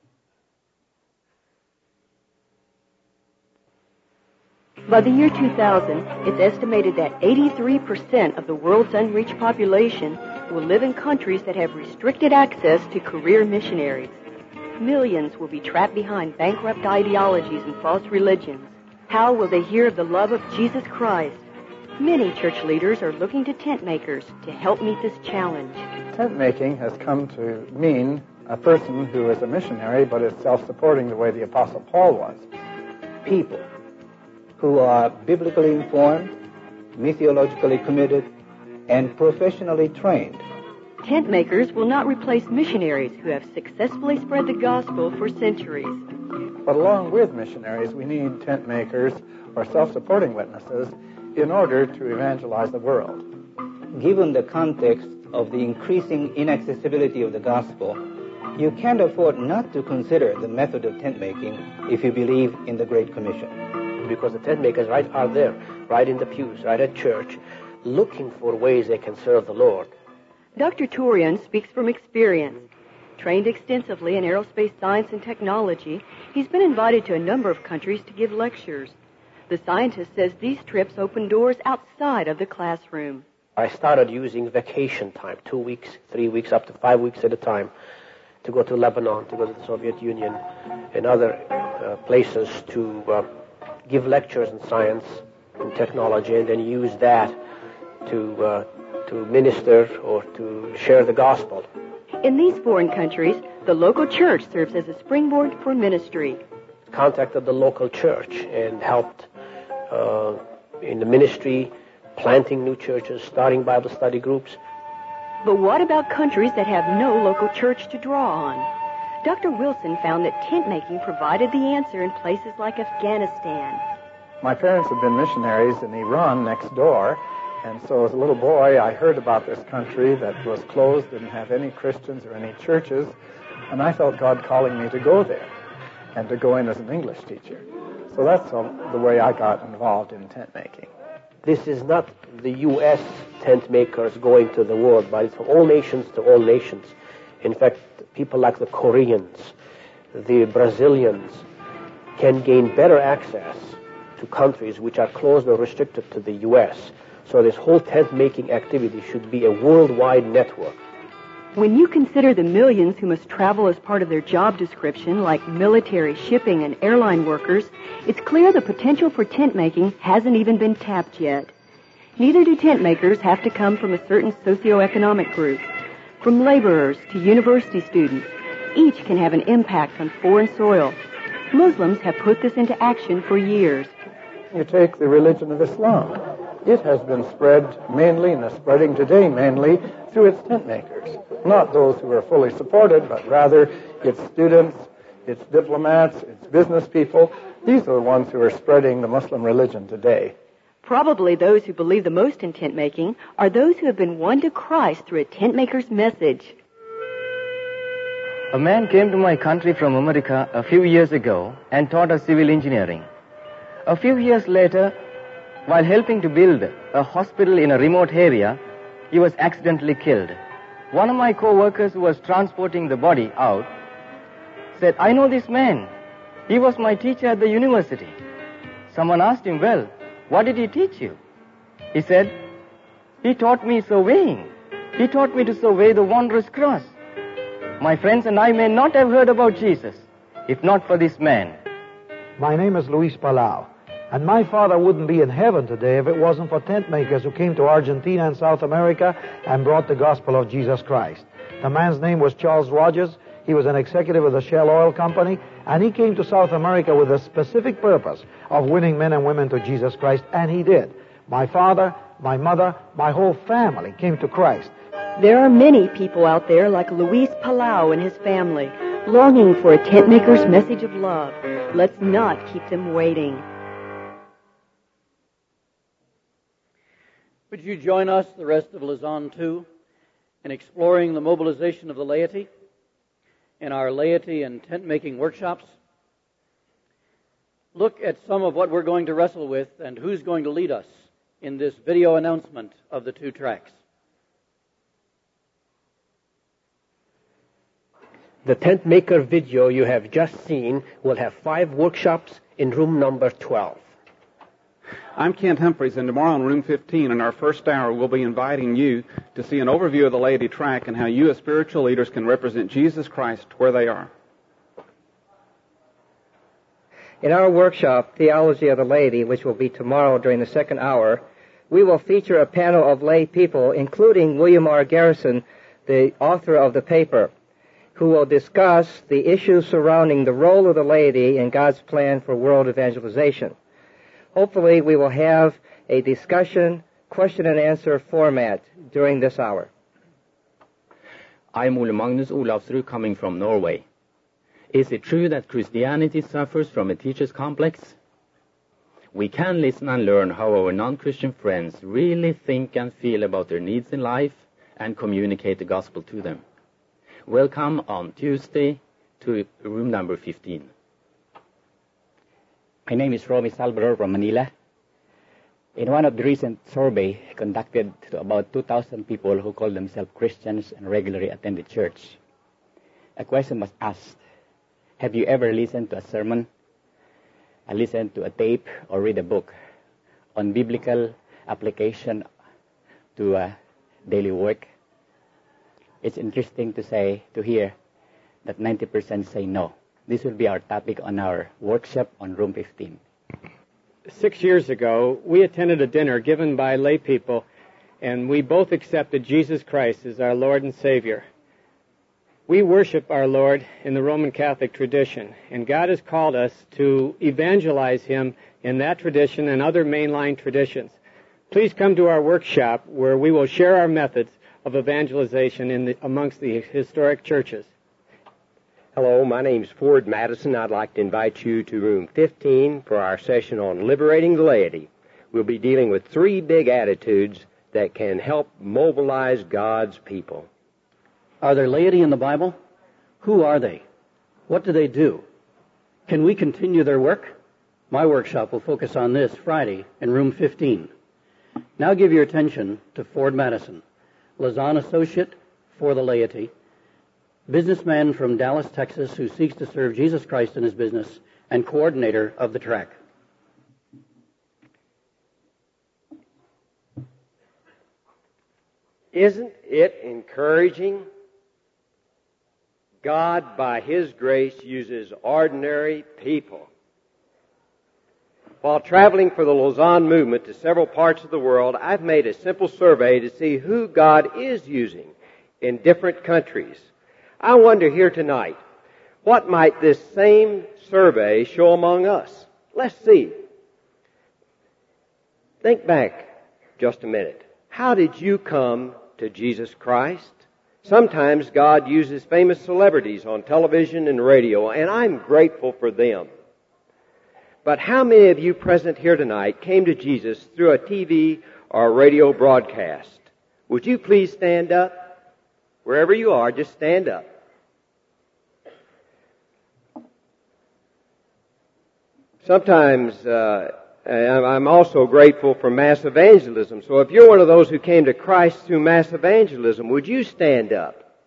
By the year 2000, it's estimated that 83% of the world's unreached population will live in countries that have restricted access to career missionaries. Millions will be trapped behind bankrupt ideologies and false religions. How will they hear of the love of Jesus Christ? Many church leaders are looking to tent makers to help meet this challenge. Tent making has come to mean a person who is a missionary but is self-supporting the way the Apostle Paul was. People who are biblically informed, missiologically committed, and professionally trained. Tent makers will not replace missionaries who have successfully spread the gospel for centuries. But along with missionaries, we need tent makers or self-supporting witnesses in order to evangelize the world. Given the context of the increasing inaccessibility of the gospel, you can't afford not to consider the method of tent making if you believe in the Great Commission. Because the tent makers are there, right in the pews, right at church, looking for ways they can serve the Lord. Dr. Turian speaks from experience. Trained extensively in aerospace science and technology, he's been invited to a number of countries to give lectures. The scientist says these trips open doors outside of the classroom. I started using vacation time, 2 weeks, 3 weeks, up to 5 weeks at a time, to go to Lebanon, to go to the Soviet Union, and other places to give lectures in science and technology, and then use that to minister or to share the gospel. In these foreign countries, the local church serves as a springboard for ministry. Contacted the local church and helped in the ministry, planting new churches, starting Bible study groups. But what about countries that have no local church to draw on? Dr. Wilson found that tent making provided the answer in places like Afghanistan. My parents had been missionaries in Iran next door, and so as a little boy I heard about this country that was closed, didn't have any Christians or any churches, and I felt God calling me to go there and to go in as an English teacher. So that's the way I got involved in tent making. This is not the U.S. tent makers going to the world, but it's from all nations to all nations. In fact, people like the Koreans, the Brazilians, can gain better access to countries which are closed or restricted to the U.S. So this whole tent-making activity should be a worldwide network. When you consider the millions who must travel as part of their job description, like military, shipping, and airline workers, it's clear the potential for tent making hasn't even been tapped yet. Neither do tent makers have to come from a certain socioeconomic group. From laborers to university students, each can have an impact on foreign soil. Muslims have put this into action for years. You take the religion of Islam. It has been spread mainly, and is spreading today mainly, through its tent makers. Not those who are fully supported, but rather its students, its diplomats, its business people. These are the ones who are spreading the Muslim religion today. Probably those who believe the most in tent making are those who have been won to Christ through a tent maker's message. A man came to my country from America a few years ago and taught us civil engineering. A few years later, while helping to build a hospital in a remote area, he was accidentally killed. One of my co-workers who was transporting the body out said, "I know this man. He was my teacher at the university." Someone asked him, "Well, what did he teach you?" He said, "He taught me surveying. He taught me to survey the wondrous cross." My friends and I may not have heard about Jesus if not for this man. My name is Luis Palau, and my father wouldn't be in heaven today if it wasn't for tent makers who came to Argentina and South America and brought the gospel of Jesus Christ. The man's name was Charles Rogers. He was an executive of the Shell Oil Company, and he came to South America with a specific purpose of winning men and women to Jesus Christ, and he did. My father, my mother, my whole family came to Christ. There are many people out there like Luis Palau and his family, longing for a tent maker's message of love. Let's not keep them waiting. Would you join us, the rest of Lausanne 2, in exploring the mobilization of the laity in our laity and tent-making workshops? Look at some of what we're going to wrestle with and who's going to lead us in this video announcement of the 2 tracks. The tent maker video you have just seen will have 5 workshops in room number 12. I'm Kent Humphreys, and tomorrow in room 15 in our first hour we'll be inviting you to see an overview of the laity track and how you as spiritual leaders can represent Jesus Christ where they are. In our workshop, Theology of the Laity, which will be tomorrow during the second hour, we will feature a panel of lay people, including William R. Garrison, the author of the paper, who will discuss the issues surrounding the role of the laity in God's plan for world evangelization. Hopefully, we will have a discussion, question and answer format during this hour. I'm Ole Magnus Olavsrud, coming from Norway. Is it true that Christianity suffers from a teacher's complex? We can listen and learn how our non-Christian friends really think and feel about their needs in life and communicate the gospel to them. Welcome on Tuesday to room number 15. My name is Romy Salvador from Manila. In one of the recent surveys conducted to about 2,000 people who call themselves Christians and regularly attended church, a question was asked: have you ever listened to a sermon, listened to a tape, or read a book on biblical application to daily work? It's interesting to hear that 90% say no. This will be our topic on our workshop on room 15. 6 years ago, we attended a dinner given by lay people, and we both accepted Jesus Christ as our Lord and Savior. We worship our Lord in the Roman Catholic tradition, and God has called us to evangelize Him in that tradition and other mainline traditions. Please come to our workshop where we will share our methods of evangelization amongst the historic churches. Hello, my name's Ford Madison. I'd like to invite you to room 15 for our session on liberating the laity. We'll be dealing with 3 big attitudes that can help mobilize God's people. Are there laity in the Bible? Who are they? What do they do? Can we continue their work? My workshop will focus on this Friday in room 15. Now give your attention to Ford Madison, Lausanne associate for the laity, businessman from Dallas, Texas, who seeks to serve Jesus Christ in his business, and coordinator of the track. Isn't it encouraging? God, by His grace, uses ordinary people. While traveling for the Lausanne movement to several parts of the world, I've made a simple survey to see who God is using in different countries. I wonder here tonight, what might this same survey show among us? Let's see. Think back just a minute. How did you come to Jesus Christ? Sometimes God uses famous celebrities on television and radio, and I'm grateful for them. But how many of you present here tonight came to Jesus through a TV or radio broadcast? Would you please stand up? Wherever you are, just stand up. Sometimes I'm also grateful for mass evangelism. So if you're one of those who came to Christ through mass evangelism, would you stand up?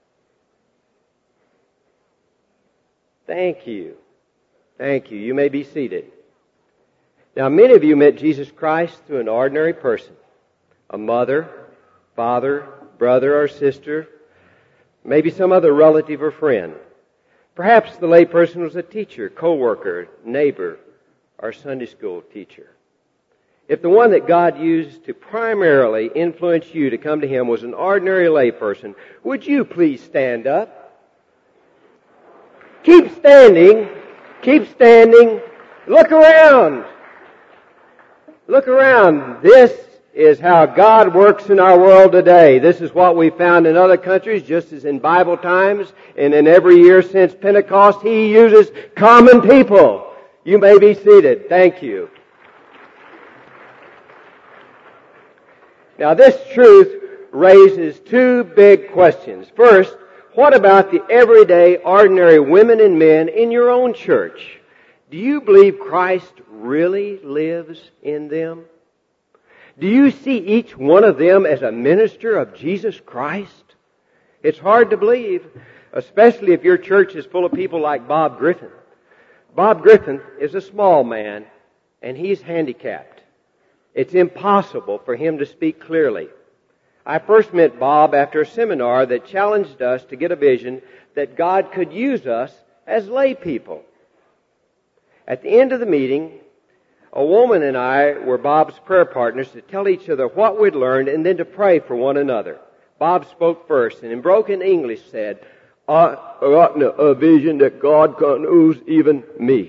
Thank you. Thank you. You may be seated. Now, many of you met Jesus Christ through an ordinary person. A mother, father, brother or sister, maybe some other relative or friend. Perhaps the layperson was a teacher, co-worker, neighbor, or Sunday school teacher. If the one that God used to primarily influence you to come to Him was an ordinary layperson, would you please stand up? Keep standing. Keep standing. Look around. Look around. This is how God works in our world today. This is what we found in other countries, just as in Bible times, and in every year since Pentecost, He uses common people. You may be seated. Thank you. Now, this truth raises two big questions. First, what about the everyday, ordinary women and men in your own church? Do you believe Christ really lives in them? Do you see each one of them as a minister of Jesus Christ? It's hard to believe, especially if your church is full of people like Bob Griffin. Bob Griffin is a small man, and he's handicapped. It's impossible for him to speak clearly. I first met Bob after a seminar that challenged us to get a vision that God could use us as lay people. At the end of the meeting, a woman and I were Bob's prayer partners to tell each other what we'd learned and then to pray for one another. Bob spoke first and in broken English said, I got a vision that God can use even me.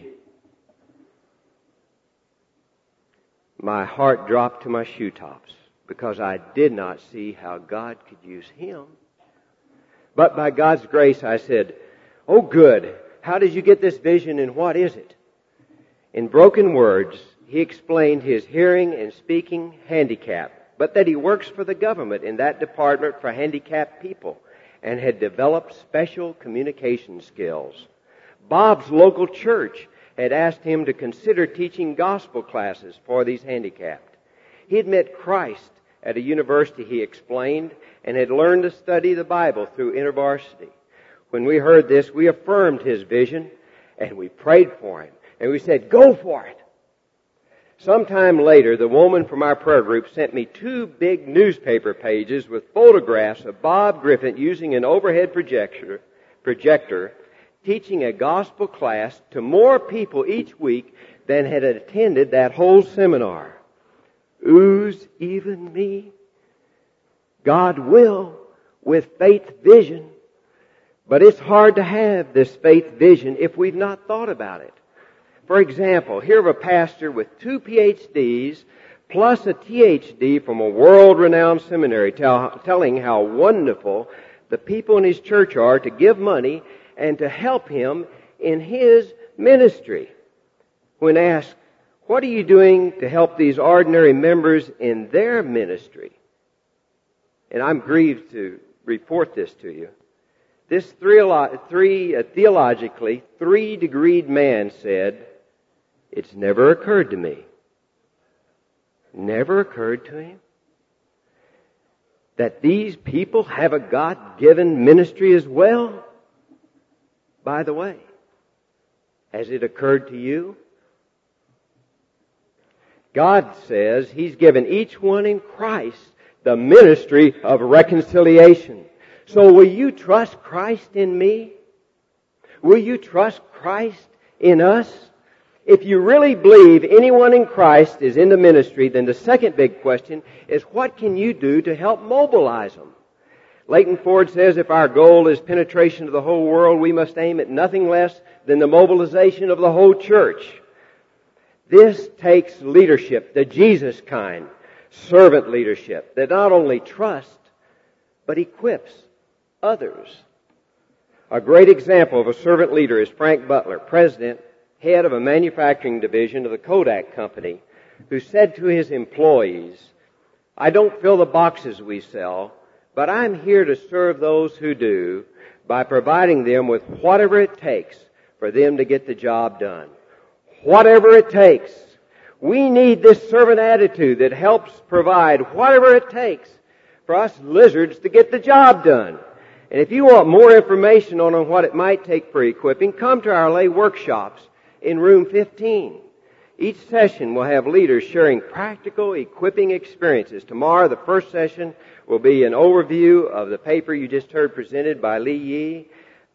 My heart dropped to my shoe tops because I did not see how God could use him. But by God's grace, I said, oh good, how did you get this vision and what is it? In broken words, he explained his hearing and speaking handicap, but that he works for the government in that department for handicapped people and had developed special communication skills. Bob's local church had asked him to consider teaching gospel classes for these handicapped. He had met Christ at a university, he explained, and had learned to study the Bible through InterVarsity. When we heard this, we affirmed his vision, and we prayed for him. And we said, go for it. Sometime later, the woman from our prayer group sent me 2 big newspaper pages with photographs of Bob Griffin using an overhead projector teaching a gospel class to more people each week than had attended that whole seminar. Ooze even me. God will with faith vision. But it's hard to have this faith vision if we've not thought about it. For example, here of a pastor with 2 PhDs plus a THD from a world-renowned seminary telling how wonderful the people in his church are to give money and to help him in his ministry. When asked, what are you doing to help these ordinary members in their ministry? And I'm grieved to report this to you. This theologically 3-degreed man said, it's never occurred to me. Never occurred to him that these people have a God-given ministry as well. By the way, has it occurred to you? God says He's given each one in Christ the ministry of reconciliation. So will you trust Christ in me? Will you trust Christ in us? If you really believe anyone in Christ is in the ministry, then the second big question is what can you do to help mobilize them? Leighton Ford says if our goal is penetration of the whole world, we must aim at nothing less than the mobilization of the whole church. This takes leadership, the Jesus kind, servant leadership, that not only trusts, but equips others. A great example of a servant leader is Frank Butler, president, head of a manufacturing division of the Kodak Company, who said to his employees, "I don't fill the boxes we sell, but I'm here to serve those who do by providing them with whatever it takes for them to get the job done." Whatever it takes. We need this servant attitude that helps provide whatever it takes for us lizards to get the job done. And if you want more information on what it might take for equipping, come to our lay workshops in room 15. Each session will have leaders sharing practical equipping experiences. Tomorrow, the first session will be an overview of the paper you just heard presented by Lee Yee.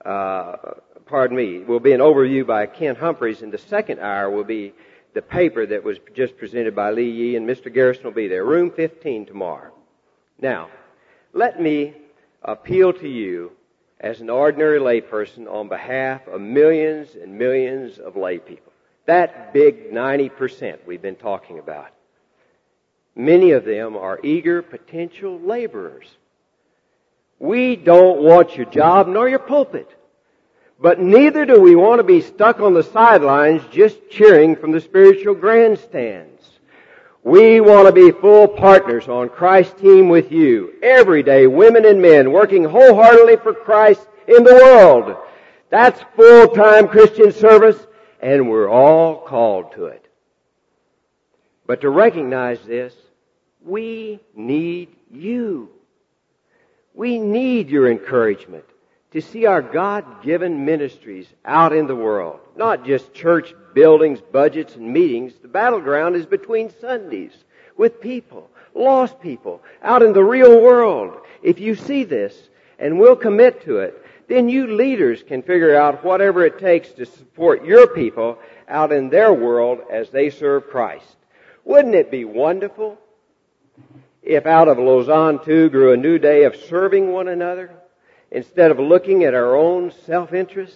Will be an overview by Ken Humphreys, and the second hour will be the paper that was just presented by Lee Yee, and Mr. Garrison will be there. Room 15 tomorrow. Now, let me appeal to you as an ordinary layperson on behalf of millions and millions of lay people. That big 90% we've been talking about. Many of them are eager potential laborers. We don't want your job nor your pulpit. But neither do we want to be stuck on the sidelines just cheering from the spiritual grandstands. We want to be full partners on Christ's team with you. Every day, women and men working wholeheartedly for Christ in the world. That's full-time Christian service, and we're all called to it. But to recognize this, we need you. We need your encouragement to see our God-given ministries out in the world. Not just church buildings, budgets, and meetings. The battleground is between Sundays with people, lost people, out in the real world. If you see this and will commit to it, then you leaders can figure out whatever it takes to support your people out in their world as they serve Christ. Wouldn't it be wonderful if out of Lausanne II grew a new day of serving one another? Instead of looking at our own self-interest,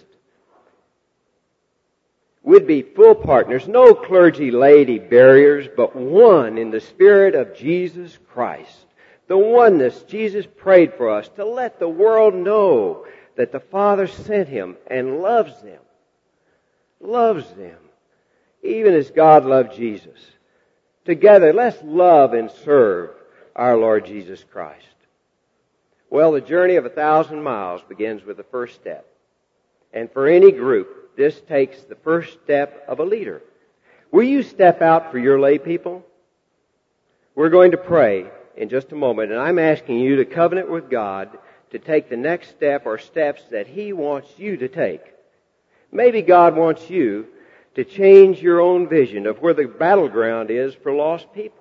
we'd be full partners, no clergy laity barriers, but one in the Spirit of Jesus Christ. The oneness Jesus prayed for us to let the world know that the Father sent Him and loves them. Loves them. Even as God loved Jesus. Together, let's love and serve our Lord Jesus Christ. Well, the journey of 1,000 miles begins with the first step. And for any group, this takes the first step of a leader. Will you step out for your lay people? We're going to pray in just a moment, and I'm asking you to covenant with God to take the next step or steps that He wants you to take. Maybe God wants you to change your own vision of where the battleground is for lost people.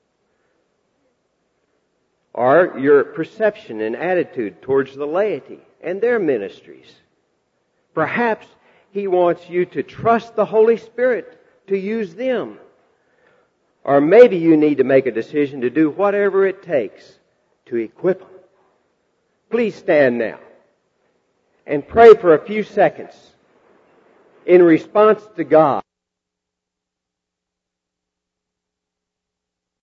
Or your perception and attitude towards the laity and their ministries. Perhaps He wants you to trust the Holy Spirit to use them. Or maybe you need to make a decision to do whatever it takes to equip them. Please stand now and pray for a few seconds in response to God.